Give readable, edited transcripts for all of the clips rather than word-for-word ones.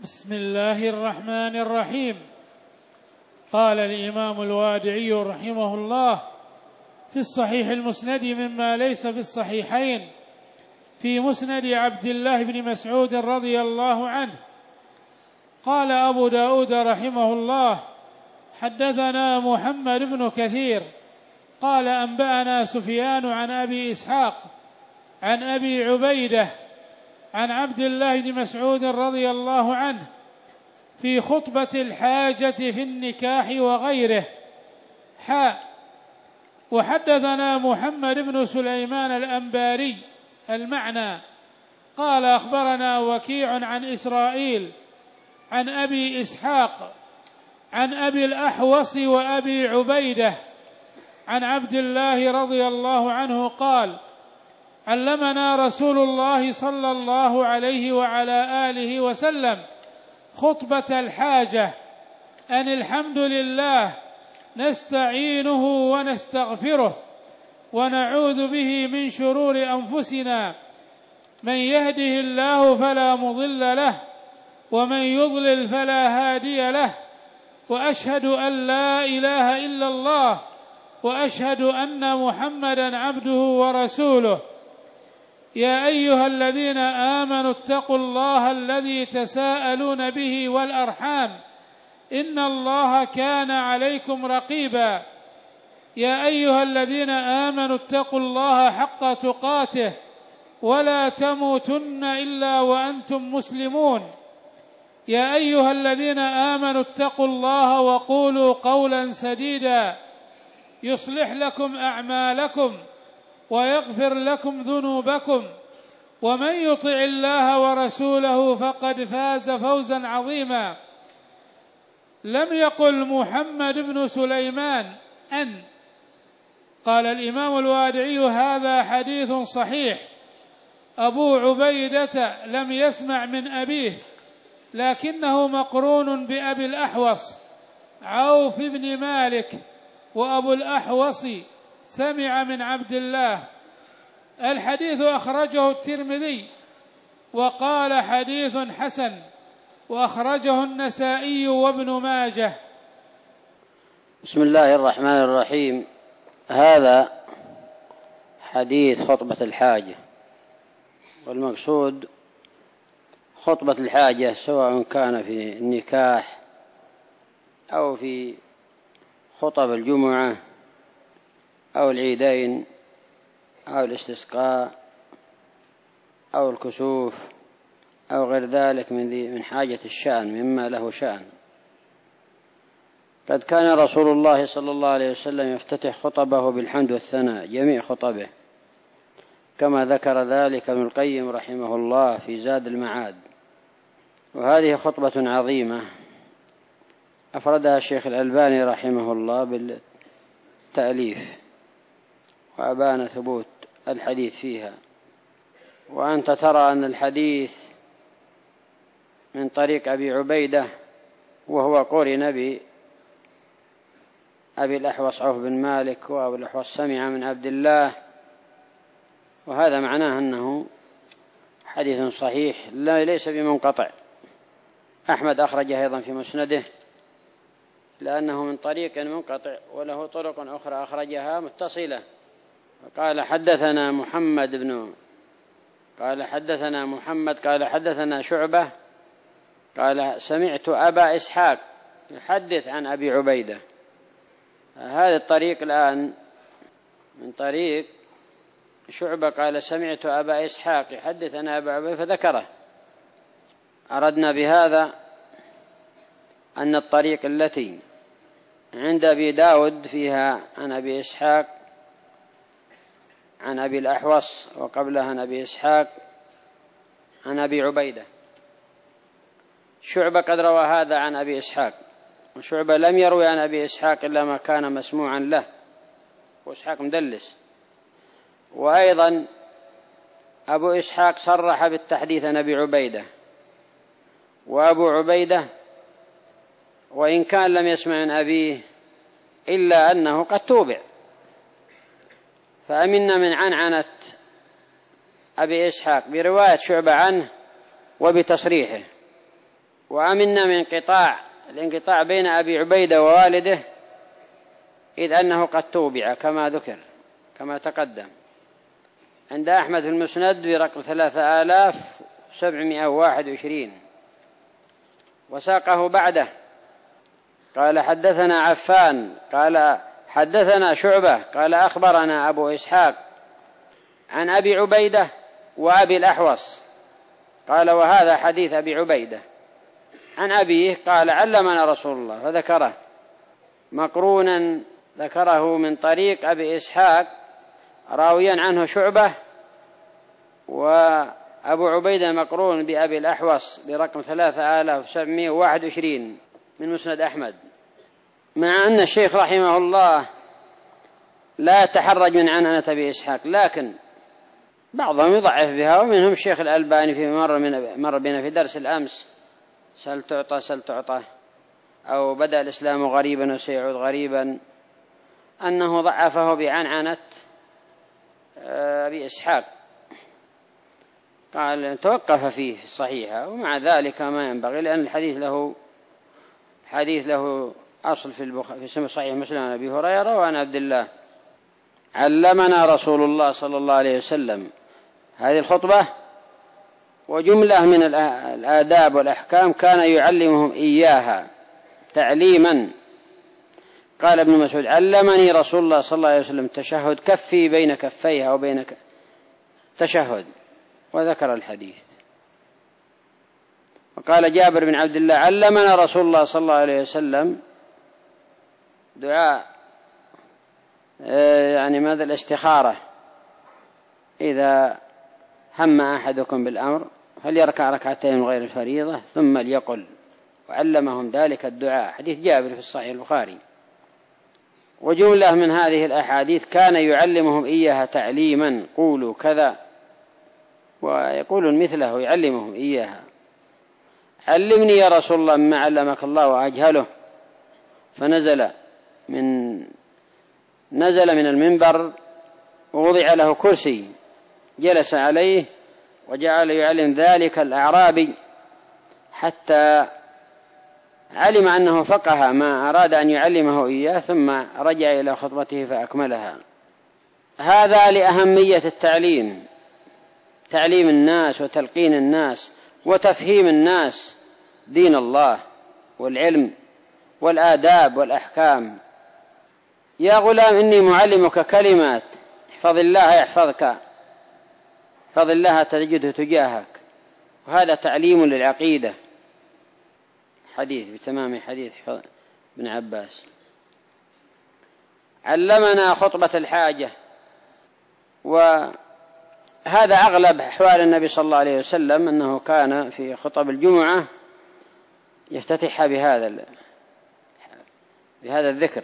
بسم الله الرحمن الرحيم. قال الإمام الوادعي رحمه الله في الصحيح المسند مما ليس في الصحيحين في مسند عبد الله بن مسعود رضي الله عنه قال أبو داود رحمه الله حدثنا محمد بن كثير قال أنبأنا سفيان عن أبي إسحاق عن أبي عبيدة عن عبد الله بن مسعود رضي الله عنه في خطبة الحاجة في النكاح وغيره. وحدثنا محمد بن سليمان الأنباري المعنى قال أخبرنا وكيع عن إسرائيل عن أبي إسحاق عن أبي الأحوص وأبي عبيدة عن عبد الله رضي الله عنه قال علمنا رسول الله صلى الله عليه وعلى آله وسلم خطبة الحاجة أن الحمد لله نستعينه ونستغفره ونعوذ به من شرور أنفسنا من يهده الله فلا مضل له ومن يضلل فلا هادي له وأشهد أن لا إله إلا الله وأشهد أن محمدا عبده ورسوله. يا أيها الذين آمنوا اتقوا الله الذي تساءلون به والأرحام إن الله كان عليكم رقيبا. يا أيها الذين آمنوا اتقوا الله حق تقاته ولا تموتن إلا وأنتم مسلمون. يا أيها الذين آمنوا اتقوا الله وقولوا قولا سديدا يصلح لكم أعمالكم ويغفر لكم ذنوبكم ومن يطع الله ورسوله فقد فاز فوزا عظيما. لم يقل محمد بن سليمان أن. قال الإمام الوادعي هذا حديث صحيح. أبو عبيدة لم يسمع من أبيه لكنه مقرون بأبي الأحوص عوف بن مالك، وأبو الأحوص سمع من عبد الله. الحديث أخرجه الترمذي وقال حديث حسن، وأخرجه النسائي وابن ماجه. بسم الله الرحمن الرحيم. هذا حديث خطبة الحاجة، والمقصود خطبة الحاجة سواء كان في النكاح أو في خطب الجمعة أو العيدين أو الاستسقاء أو الكسوف أو غير ذلك من حاجة الشأن مما له شأن. قد كان رسول الله صلى الله عليه وسلم يفتتح خطبه بالحمد والثناء جميع خطبه، كما ذكر ذلك ابن القيم رحمه الله في زاد المعاد. وهذه خطبة عظيمة أفردها الشيخ الألباني رحمه الله بالتأليف، وأبان ثبوت الحديث فيها. وأنت ترى أن الحديث من طريق أبي عبيدة وهو قرن بأبي الأحوص عوف بن مالك، وأبو الأحوص سمع من عبد الله، وهذا معناه أنه حديث صحيح ليس بمنقطع. أحمد أخرجه أيضا في مسنده لأنه من طريق منقطع، وله طرق أخرى أخرجها متصلة. قال حدثنا محمد قال حدثنا شعبة قال سمعت أبا إسحاق يحدث عن أبي عبيدة. هذا الطريق الآن من طريق شعبة قال سمعت أبا إسحاق يحدث عن أبي عبيدة فذكره. أردنا بهذا أن الطريق التي عند أبي داود فيها عن أبي إسحاق عن أبي الأحوص، وقبلها عن أبي إسحاق عن أبي عبيدة. شعبة قد روى هذا عن أبي إسحاق، وشعبة لم يروي عن أبي إسحاق إلا ما كان مسموعا له، وإسحاق مدلس. وأيضا أبو إسحاق صرح بالتحديث عن أبي عبيدة، وأبو عبيدة وإن كان لم يسمع من أبيه إلا أنه قد توبع، فأمنا من عنعنة أبي إسحاق برواية شعبة عنه وبتصريحه. وأمنا من الانقطاع بين أبي عبيدة ووالده، إذ أنه قد توبع كما ذكر كما تقدم عند أحمد في المسند برقم 3721، وساقه بعده قال حدثنا عفان قال حدثنا شعبة قال أخبرنا أبو إسحاق عن أبي عبيدة وأبي الأحوص قال وهذا حديث أبي عبيدة عن أبيه قال علمنا رسول الله، فذكره مقرونا، ذكره من طريق أبي إسحاق راويا عنه شعبة، وأبو عبيدة مقرون بأبي الأحوص برقم 3721 من مسند أحمد. مع أن الشيخ رحمه الله لا يتحرج من عنعنة أبي إسحاق، لكن بعضهم يضعف بها، ومنهم الشيخ الألباني في مر بنا في درس الأمس سل تعطى سل تعطى، أو بدأ الإسلام غريبا وسيعود غريبا، أنه ضعفه بعنعنة أبي إسحاق، قال توقف فيه الصحيحة، ومع ذلك ما ينبغي، لأن الحديث له أصل في سم صحيح مسلم عن أبي هريرة وعن عبد الله. علمنا رسول الله صلى الله عليه وسلم، هذه الخطبة وجملة من الآداب والأحكام كان يعلمهم إياها تعليما. قال ابن مسعود علمني رسول الله صلى الله عليه وسلم تشهد كفي بين كفيها أو بين تشهد، وذكر الحديث. وقال جابر بن عبد الله علمنا رسول الله صلى الله عليه وسلم دعاء ماذا الاستخارة، إذا هم أحدكم بالأمر فليركع ركعتين من غير الفريضة ثم ليقل، وعلمهم ذلك الدعاء، حديث جابر في الصحيح البخاري. وجملة من هذه الأحاديث كان يعلمهم إياها تعليما، قولوا كذا، ويقولون مثله يعلمهم إياها. علمني يا رسول الله مما علمك الله وأجهله، فنزل من المنبر ووضع له كرسي جلس عليه، وجعل يعلم ذلك الأعرابي حتى علم أنه فقه ما أراد أن يعلمه إياه، ثم رجع إلى خطبته فأكملها. هذا لأهمية التعليم، تعليم الناس وتلقين الناس وتفهيم الناس دين الله والعلم والآداب والأحكام. يا غلام إني معلمك كلمات، احفظ الله يحفظك، احفظ الله تجده تجاهك. وهذا تعليم للعقيدة، حديث بتمام حديث ابن عباس. علمنا خطبة الحاجة، وهذا أغلب أحوال النبي صلى الله عليه وسلم، أنه كان في خطب الجمعة يفتتحها بهذا الذكر،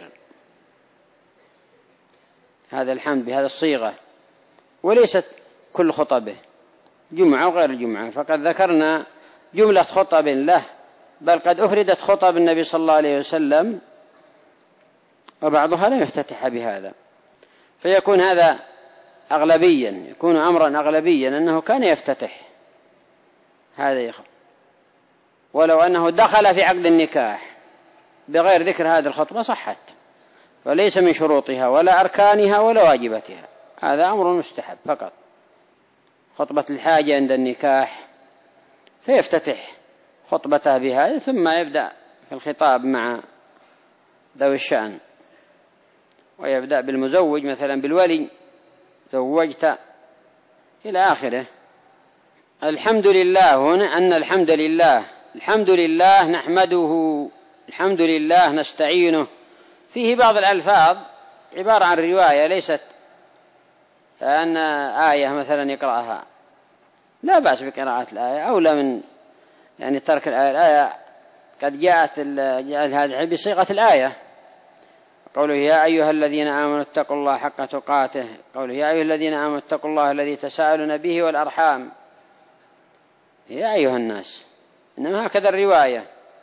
هذا الحمد بهذا الصيغة، وليست كل خطبه جمعة وغير الجمعة، فقد ذكرنا جملة خطب له، بل قد أفردت خطب النبي صلى الله عليه وسلم وبعضها لم يفتتح بهذا، فيكون هذا أغلبيا، يكون أمرا أغلبيا أنه كان يفتتح هذا ولو أنه دخل في عقد النكاح بغير ذكر هذه الخطبة صحت، فليس من شروطها ولا أركانها ولا واجبتها، هذا أمر مستحب فقط. خطبة الحاجة عند النكاح فيفتتح خطبته بها، ثم يبدأ في الخطاب مع ذوي الشأن، ويبدأ بالمزوج مثلا بالولي، زوجت إلى آخره. الحمد لله هنا أن الحمد لله نحمده، الحمد لله نستعينه، فيه بعض الألفاظ عبارة عن رواية، ليست أن آية مثلا يقرأها، لا بأس بقراءة الآية، أولى من ترك الآية قد جاءت هذه بصيغة الآية، قوله يا أيها الذين آمنوا اتقوا الله حق تقاته، قوله يا أيها الذين آمنوا اتقوا الله الذي تساءلون به والأرحام، يا أيها الناس، إنما هكذا الرواية.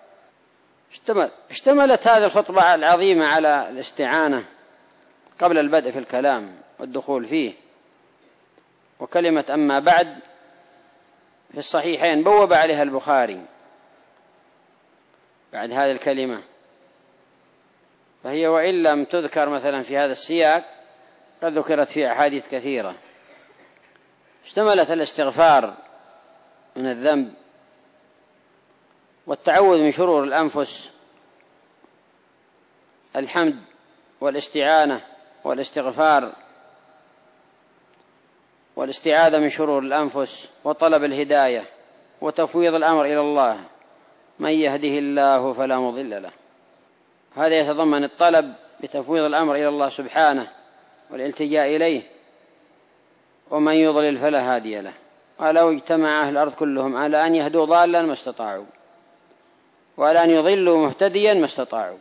اشتملت هذه الخطبة العظيمة على الاستعانة قبل البدء في الكلام والدخول فيه. وكلمة أما بعد في الصحيحين بوب عليها البخاري، بعد هذه الكلمة، فهي وإن لم تذكر مثلا في هذا السياق قد ذكرت في أحاديث كثيرة. اشتملت الاستغفار من الذنب والتعوذ من شرور الأنفس، الحمد والاستعانة والاستغفار والاستعاذة من شرور الأنفس وطلب الهداية وتفويض الأمر إلى الله، من يهده الله فلا مضل له. هذا يتضمن الطلب بتفويض الأمر إلى الله سبحانه والالتجاء إليه، ومن يضلل فلا هادي له. ولو اجتمع أهل الأرض كلهم على أن يهدوا ضالا ما استطاعوا، وعلى أن يضلوا مهتديا ما استطاعوا.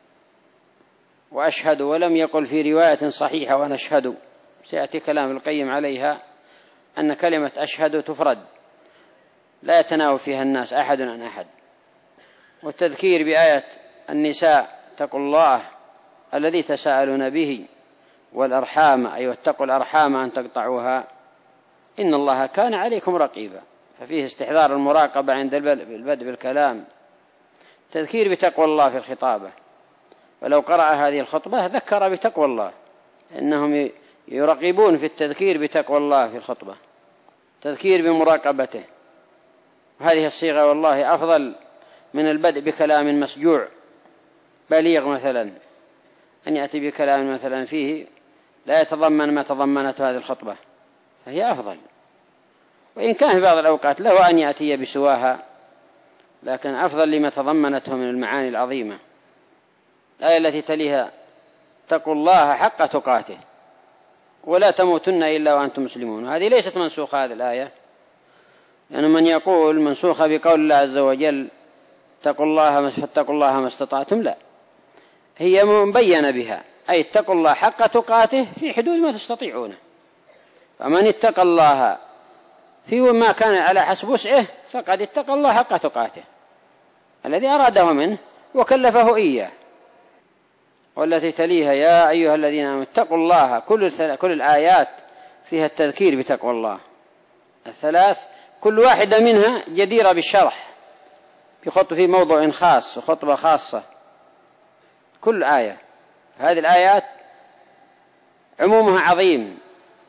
وأشهد، ولم يقل في رواية صحيحة ونشهد، سيأتي كلام القيم عليها، أن كلمة أشهد تفرد لا يتناوب فيها الناس أحد عن أحد. والتذكير بآية النساء اتقوا الله الذي تساءلون به والأرحام، أي واتقوا الأرحام أن تقطعوها إن الله كان عليكم رقيبا، ففيه استحضار المراقبة عند البدء بالكلام، تذكير بتقوى الله في الخطابة. ولو قرأ هذه الخطبة ذكر بتقوى الله، إنهم يرغبون في التذكير بتقوى الله في الخطبة، تذكير بمراقبته. هذه الصيغة والله أفضل من البدء بكلام مسجوع بليغ، مثلا أن يأتي بكلام مثلا فيه لا يتضمن ما تضمنته هذه الخطبة، فهي أفضل. وإن كان في بعض الأوقات له أن يأتي بسواها، لكن أفضل لما تضمنته من المعاني العظيمة. الآية التي تليها اتقوا الله حق تقاته ولا تموتن إلا وأنتم مسلمون، هذه ليست منسوخة هذه الآية، يعني من يقول منسوخة بقول الله عز وجل اتقوا الله فاتقوا الله ما استطعتم، لا، هي مبينة بها، أي اتقوا الله حق تقاته في حدود ما تستطيعونه. فمن اتقى الله في ما كان على حسب وسعه فقد اتقى الله حق تقاته الذي أراده منه وكلفه إياه. والتي تليها يا أيها الذين آمنوا اتقوا الله، كل الآيات فيها التذكير بتقوى الله الثلاث، كل واحدة منها جديرة بالشرح بخطبة في موضوع خاص وخطبة خاصة. كل آية، هذه الآيات عمومها عظيم.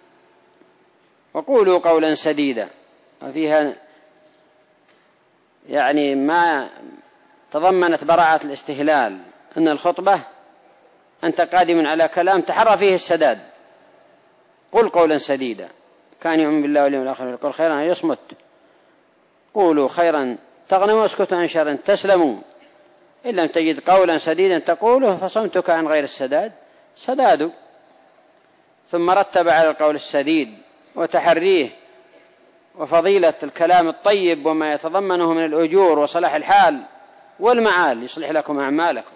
وقولوا قولا سديدا، وفيها يعني ما تضمنت براءة الاستهلال، أن الخطبة أنت قادم على كلام تحرى فيه السداد. قل قولا سديدا، كان يؤمن بالله واليوم الآخر يقول خيرا يصمت، قولوا خيرا تغنموا واسكتوا عن شر تسلموا، إن لم تجد قولا سديدا تقوله فصمتك عن غير السداد سداد. ثم رتب على القول السديد وتحريه وفضيلة الكلام الطيب وما يتضمنه من الأجور وصلاح الحال والمعال، يصلح لكم أعمالكم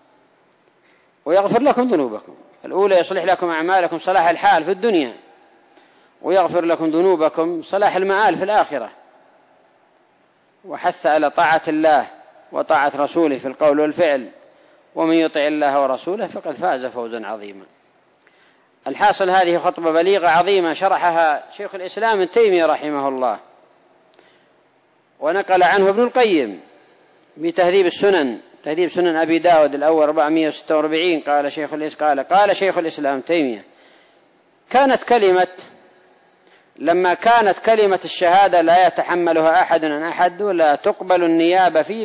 ويغفر لكم ذنوبكم. الأولى يصلح لكم أعمالكم صلاح الحال في الدنيا، ويغفر لكم ذنوبكم صلاح المآل في الآخرة. وحث على طاعة الله وطاعة رسوله في القول والفعل، ومن يطع الله ورسوله فقد فاز فوزا عظيما. الحاصل هذه خطبة بليغة عظيمة شرحها شيخ الإسلام ابن تيمية رحمه الله، ونقل عنه ابن القيم بتهذيب السنن، تهذيب سنن أبي داود الأول 446. قال شيخ الإسلام تيمية لما كانت كلمة الشهادة لا يتحملها أحد عن أحد ولا تقبل النيابة فيه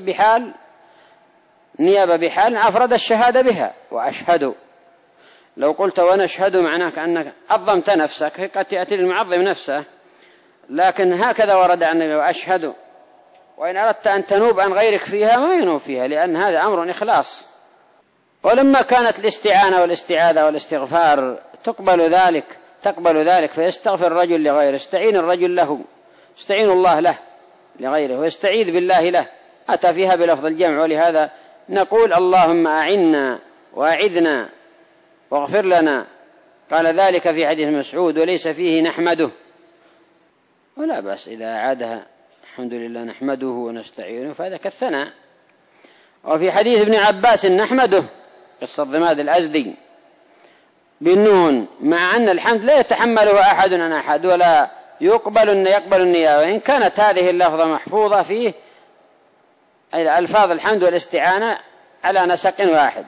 بحال أفرد الشهادة بها وأشهد. لو قلت ونشهد معناه كأنك عظمت نفسك، قد تأتي المعظم نفسه، لكن هكذا ورد عن النبي وأشهد. وإن أردت أن تنوب عن غيرك فيها ما ينوب فيها، لأن هذا أمر إخلاص. ولما كانت الاستعانة والاستعاذة والاستغفار تقبل ذلك فيستغفر الرجل لغيره، يستعين الرجل له، يستعين الله له لغيره ويستعيذ بالله له، أتى فيها بلفظ الجمع. ولهذا نقول اللهم أعنا وأعذنا واغفر لنا، قال ذلك في حديث مسعود وليس فيه نحمده، ولا بأس إذا أعادها الحمد لله نحمده ونستعينه، فهذا كالثناء. وفي حديث ابن عباس نحمده قصة ضماد الأزدي بالنون، مع أن الحمد لا يتحمله أحد عن أحد ولا يقبل النيابة، وإن كانت هذه اللفظة محفوظة فيه ألفاظ الحمد والاستعانة على نسق واحد.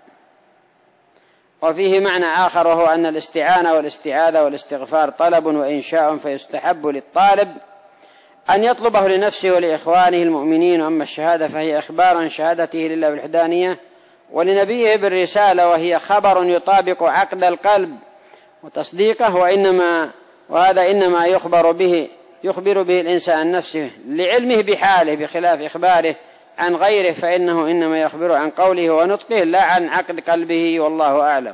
وفيه معنى آخر، وهو أن الاستعانة والاستعاذة والاستغفار طلب وإنشاء، فيستحب للطالب أن يطلبه لنفسه ولإخوانه المؤمنين. أما الشهادة فهي إخبار عن شهادته لله بالوحدانية ولنبيه بالرسالة، وهي خبر يطابق عقد القلب وتصديقه، وهذا إنما يخبر به الإنسان عن نفسه لعلمه بحاله، بخلاف إخباره عن غيره فإنه إنما يخبر عن قوله ونطقه لا عن عقد قلبه، والله أعلم.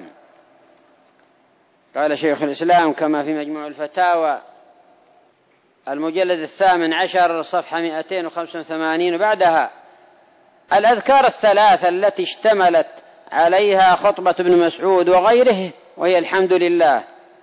قال شيخ الإسلام كما في مجموع الفتاوى المجلد 18 صفحة 285 بعدها: الأذكار الثلاثة التي اشتملت عليها خطبة ابن مسعود وغيره، وهي الحمد لله،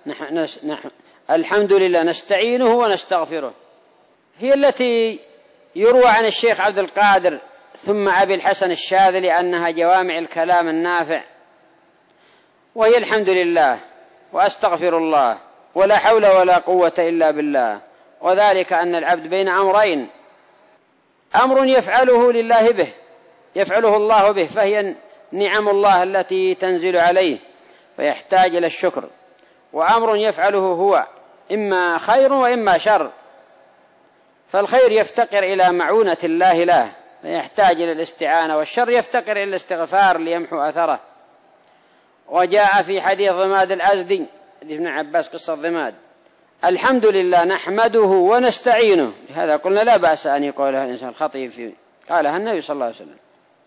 الحمد لله نستعينه ونستغفره، هي التي يروى عن الشيخ عبد القادر ثم أبي الحسن الشاذلي أنها جوامع الكلام النافع، وهي الحمد لله وأستغفر الله ولا حول ولا قوة إلا بالله. وذلك أن العبد بين أمرين: أمر يفعله لله به، يفعله الله به، فهي نعم الله التي تنزل عليه فيحتاج إلى الشكر، وأمر يفعله هو إما خير وإما شر، فالخير يفتقر إلى معونة الله له فيحتاج إلى الاستعانة، والشر يفتقر إلى الاستغفار ليمحو أثره. وجاء في حديث ضماد الأزدي ابن عباس قصة ضماد: الحمد لله نحمده ونستعينه. هذا قلنا لا بأس أن يقولها الإنسان الخطيب، قالها النبي صلى الله عليه وسلم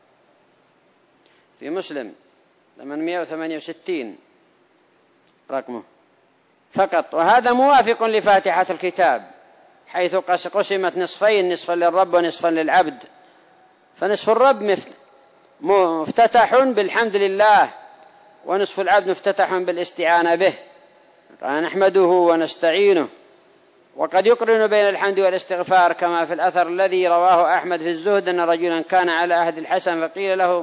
في مسلم 868 رقمه فقط. وهذا موافق لفاتحة الكتاب حيث قسمت نصفين، نصفا للرب ونصفا للعبد، فنصف الرب مفتتح بالحمد لله، ونصف العبد مفتتح بالاستعانة به. قال نحمده ونستعينه. وقد يقرن بين الحمد والاستغفار كما في الأثر الذي رواه أحمد في الزهد أن رجلا كان على عهد الحسن فقيل له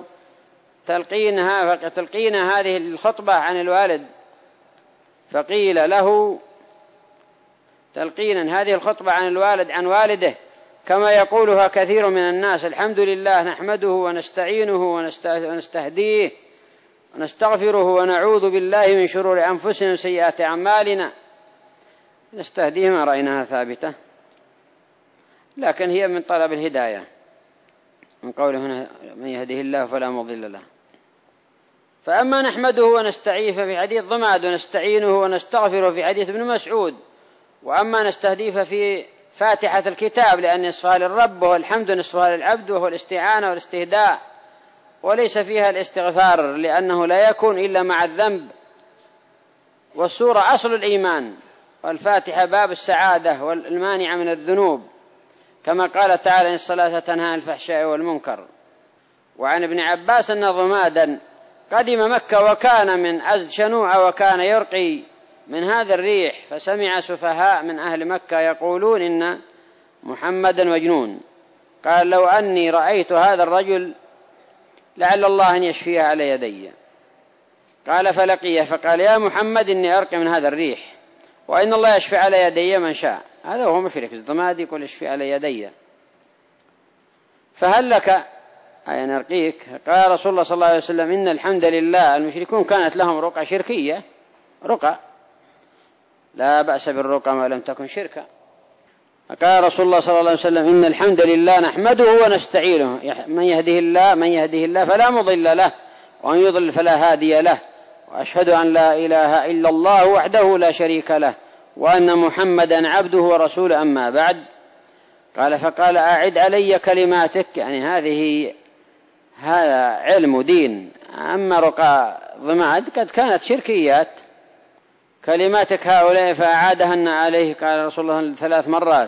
تلقين هذه الخطبة عن الوالد، فقيل له تلقينا هذه الخطبة عن الوالد عن والده كما يقولها كثير من الناس: الحمد لله نحمده ونستعينه ونستهديه ونستغفره ونعوذ بالله من شرور أنفسنا وسيئات أعمالنا. نستهديه ما رأيناها ثابتة، لكن هي من طلب الهداية، من قوله هنا من يهده الله فلا مضل له. فأما نحمده ونستعينه في حديث ضماد، ونستعينه ونستغفره في حديث ابن مسعود. وأما نستهديه في فاتحة الكتاب لأن نصفها للرب، وهو الحمد نصفها للعبد، وهو الاستعانة والاستهداء، وليس فيها الاستغفار لأنه لا يكون إلا مع الذنب. والسورة أصل الإيمان، والفاتحة باب السعادة والمانع من الذنوب، كما قال تعالى: إن الصلاة تنهى عن الفحشاء والمنكر. وعن ابن عباس أن ضمادا قدم مكة وكان من أزد شنوع، وكان يرقي من هذا الريح، فسمع سفهاء من أهل مكة يقولون إن محمدا مجنون. قال: لو أني رأيت هذا الرجل لعل الله أن يشفيه على يدي. قال فلقيه فقال: يا محمد إني أرقي من هذا الريح، وإن الله يشفي على يدي من شاء. هذا هو مشرك الضماد يقول يشفي على يدي، فهل لك أن أرقيك؟ قال رسول الله صلى الله عليه وسلم: إن الحمد لله المشركون كانت لهم رقى شركية، رقى لا بأس بالرقى ما لم تكن شركا. قال رسول الله صلى الله عليه وسلم: إن الحمد لله نحمده ونستعينه، من يهده الله فلا مضل له، ومن يضلل فلا هادي له، وأشهد أن لا إله إلا الله وحده لا شريك له، وأن محمدا عبده ورسوله، أما بعد. قال فقال: أعد علي كلماتك، يعني هذا علم دين. أما رقى ضماد قد كانت شركيات. كلماتك هؤلاء فأعادهن عليه. قال رسول الله 3 مرات،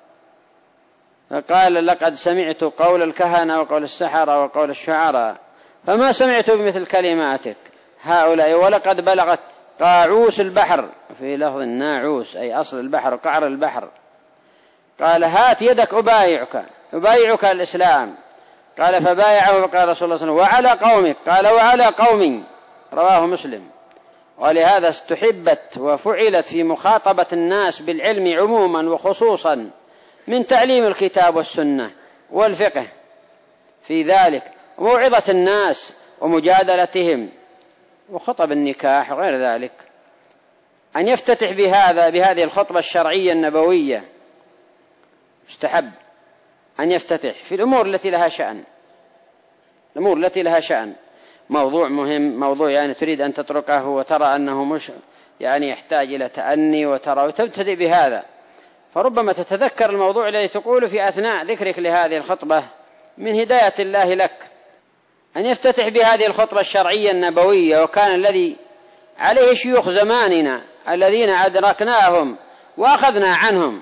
فقال: لقد سمعت قول الكهنة وقول السحرة وقول الشعراء، فما سمعت بمثل كلماتك هؤلاء، ولقد بلغت قاعوس البحر، في لفظ ناعوس أي أصل البحر وقعر البحر. قال: هات يدك أبايعك الإسلام. قال فبايعه. فقال رسول الله صلى الله عليه وسلم: وعلى قومك؟ قال: وعلى قومي. رواه مسلم. ولهذا استحبت وفعلت في مخاطبة الناس بالعلم عموما وخصوصا من تعليم الكتاب والسنة والفقه، في ذلك، وموعظة الناس ومجادلتهم، وخطب النكاح وغير ذلك. أن يفتتح بهذه الخطبة الشرعية النبوية مستحب، أن يفتتح في الأمور التي لها شأن، الأمور التي لها شأن، موضوع مهم، موضوع يعني تريد أن تتركه وترى أنه مش يعني يحتاج إلى تأني وتبتدئ بهذا، فربما تتذكر الموضوع الذي تقول في أثناء ذكرك لهذه الخطبة من هداية الله لك. أن يفتتح بهذه الخطبة الشرعية النبوية، وكان الذي عليه شيوخ زماننا الذين أدركناهم وأخذنا عنهم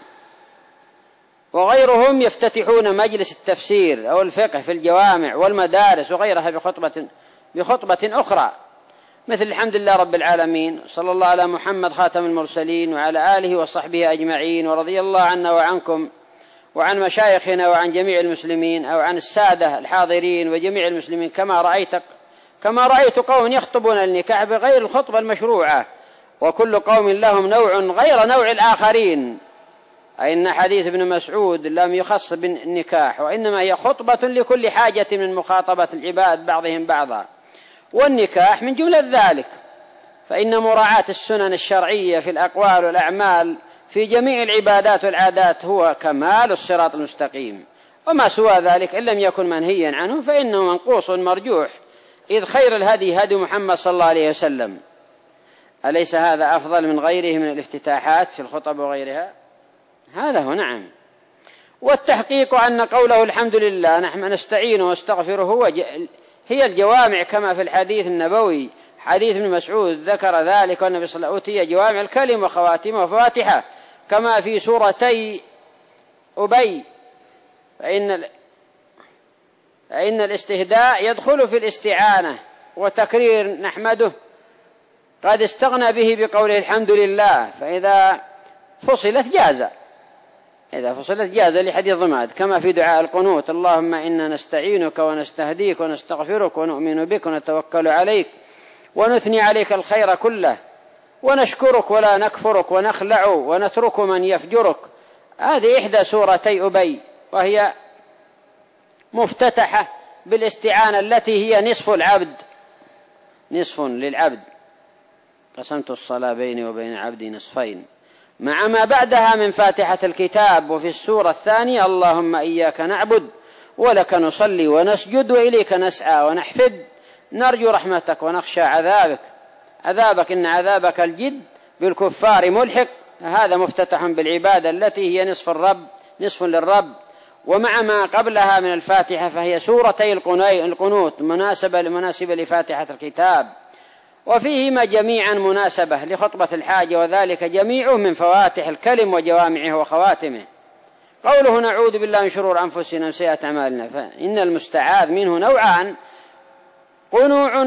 وغيرهم يفتتحون مجلس التفسير أو الفقه في الجوامع والمدارس وغيرها بخطبة أخرى، مثل الحمد لله رب العالمين، صلى الله على محمد خاتم المرسلين وعلى آله وصحبه أجمعين، ورضي الله عنا وعنكم وعن مشايخنا وعن جميع المسلمين، أو عن السادة الحاضرين وجميع المسلمين، كما رأيت قوم يخطبون النكاح بغير الخطبة المشروعة، وكل قوم لهم نوع غير نوع الآخرين. إن حديث ابن مسعود لم يخص بالنكاح، وإنما هي خطبة لكل حاجة من مخاطبة العباد بعضهم بعضا، والنكاح من جملة ذلك. فإن مراعاة السنن الشرعية في الأقوال والأعمال في جميع العبادات والعادات هو كمال الصراط المستقيم، وما سوى ذلك إن لم يكن منهيا عنه فإنه منقوص مرجوح، إذ خير الهدي هدي محمد صلى الله عليه وسلم. أليس هذا أفضل من غيره من الافتتاحات في الخطب وغيرها؟ هذا هو. نعم. والتحقيق أن قوله الحمد لله نحن نستعينه واستغفره هي الجوامع، كما في الحديث النبوي حديث ابن مسعود ذكر ذلك، والنبي صلى الله عليه وسلم أوتي جوامع الكلم وخواتمه وفواتحه، كما في سورتي أبي. فإن الاستهداء يدخل في الاستعانة، وتكرير نحمده قد استغنى به بقوله الحمد لله، فإذا فصلت جاز لحديث ضماد، كما في دعاء القنوت اللهم إنا نستعينك ونستهديك ونستغفرك ونؤمن بك ونتوكل عليك ونثني عليك الخير كله ونشكرك ولا نكفرك ونخلع ونترك من يفجرك. هذه إحدى سورتي أبي، وهي مفتتحة بالاستعانة التي هي نصف للعبد، قسمت الصلاة بيني وبين عبدي نصفين، مع ما بعدها من فاتحة الكتاب. وفي السورة الثانية اللهم إياك نعبد ولك نصلي ونسجد وإليك نسعى ونحفد، نرجو رحمتك ونخشى عذابك إن عذابك الجد بالكفار ملحق. هذا مفتتح بالعبادة التي هي نصف للرب. ومع ما قبلها من الفاتحة فهي سورتي القنوت مناسبة لفاتحة الكتاب، وفيهما جميعا مناسبة لخطبة الحاجة، وذلك جميعه من فواتح الكلم وجوامعه وخواتمه. قوله نعوذ بالله من شرور أنفسنا وسيئات أعمالنا، فإن المستعاذ منه نوعان، فنوع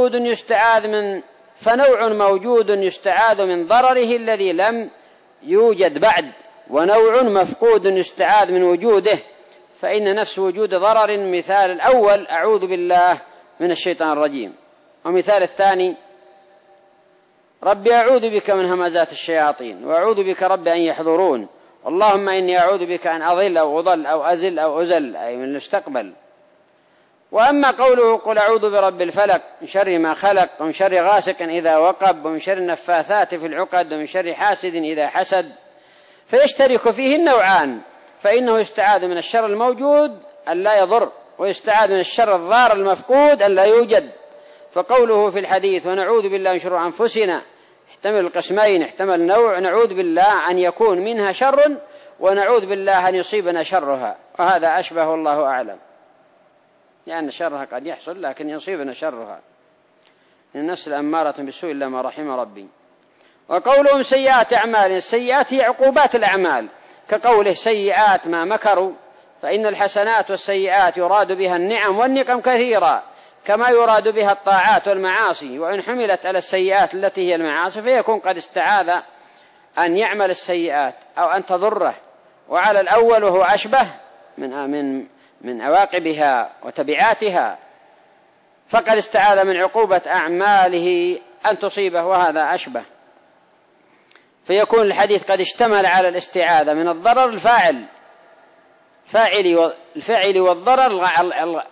موجود يستعاذ من ضرره الذي لم يوجد بعد، ونوع مفقود يستعاذ من وجوده، فإن نفس وجود ضرر. مثال الأول أعوذ بالله من الشيطان الرجيم، ومثال الثاني ربي أعوذ بك من همزات الشياطين وأعوذ بك رب أن يحضرون، اللهم إني أعوذ بك أن أضل أو أضل أو أزل أو أزل، أي من المستقبل. وأما قوله قل أعوذ برب الفلق من شر ما خلق ومن شر غاسق إذا وقب ومن شر النفاثات في العقد ومن شر حاسد إذا حسد، فيشترك فيه النوعان، فإنه يستعاذ من الشر الموجود أن لا يضر، ويستعاذ من الشر الضار المفقود أن لا يوجد. فقوله في الحديث ونعوذ بالله من شرور أنفسنا احتمل القسمين، احتمل نوع نعوذ بالله أن يكون منها شر، ونعوذ بالله أن يصيبنا شرها، وهذا أشبه والله أعلم، لأن شرها قد يحصل لكن يصيبنا شرها، النفس الأمارة بالسوء إلا ما رحم ربي. وقولهم سيئات أعمال، السيئات هي عقوبات الأعمال، كقوله سيئات ما مكروا، فإن الحسنات والسيئات يراد بها النعم والنقم كثيرا، كما يراد بها الطاعات والمعاصي. وإن حملت على السيئات التي هي المعاصي فيكون قد استعاذ أن يعمل السيئات أو أن تضره، وعلى الأول وهو أشبه من عواقبها وتبعاتها، فقد استعاذ من عقوبة أعماله أن تصيبه، وهذا أشبه. فيكون الحديث قد اشتمل على الاستعاذة من الضرر الفاعل والضرر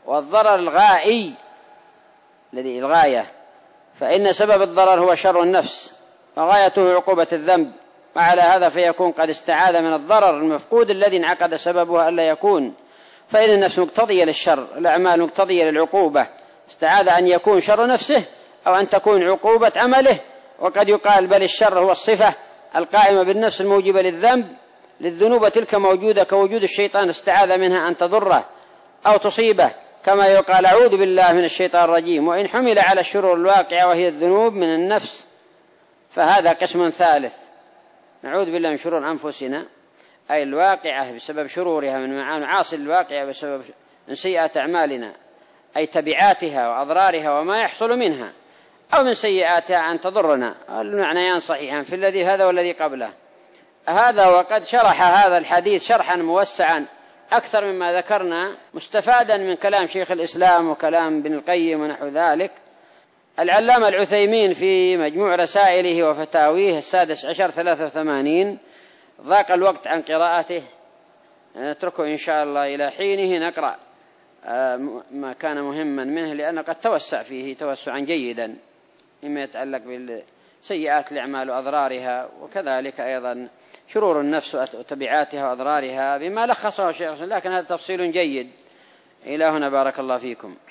والضرر الغائي الذي الغاية، فإن سبب الضرر هو شر النفس وغايته عقوبة الذنب، وعلى هذا فيكون قد استعاذ من الضرر المفقود الذي انعقد سببه ألا يكون، فإن النفس مقتضية للشر، الأعمال مقتضية للعقوبة، استعاذ أن يكون شر نفسه أو أن تكون عقوبة عمله. وقد يقال بل الشر هو الصفة القائمة بالنفس الموجبة للذنوب تلك موجودة كوجود الشيطان، استعاذ منها أن تضره أو تصيبه، كما يقال أعوذ بالله من الشيطان الرجيم. وإن حمل على الشرور الواقعة وهي الذنوب من النفس فهذا قسم ثالث، نعوذ بالله من شرور أنفسنا أي الواقعة بسبب شرورها من معاصي الواقعة بسبب من سيئات أعمالنا أي تبعاتها وأضرارها وما يحصل منها، أو من سيئاتها أن تضرنا. المعنيان صحيحان في الذي هذا والذي قبله هذا. وقد شرح هذا الحديث شرحا موسعا أكثر مما ذكرنا، مستفادا من كلام شيخ الإسلام وكلام ابن القيم ونحو ذلك. العلامة العثيمين في مجموع رسائله وفتاويه 16 ضاق الوقت عن قراءته، نتركه إن شاء الله إلى حينه نقرأ ما كان مهما منه، لأنه قد توسع فيه توسعا جيدا مما يتعلق بالسيئات الأعمال وأضرارها، وكذلك أيضا شرور النفس وتبعاتها وأضرارها بما لخصه الشيخ، لكن هذا تفصيل جيد. إلى هنا بارك الله فيكم.